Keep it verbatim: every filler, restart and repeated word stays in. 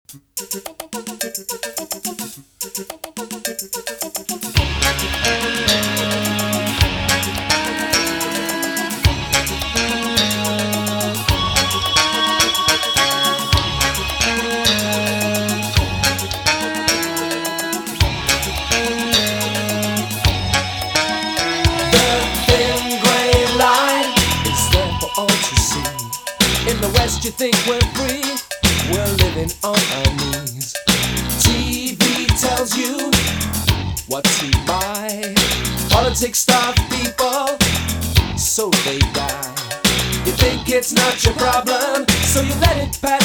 In the West you think we're free, we're living on our knees. T V tells you what to buy. Politics starve people, so they die. You think it's not your problem, so you let it pass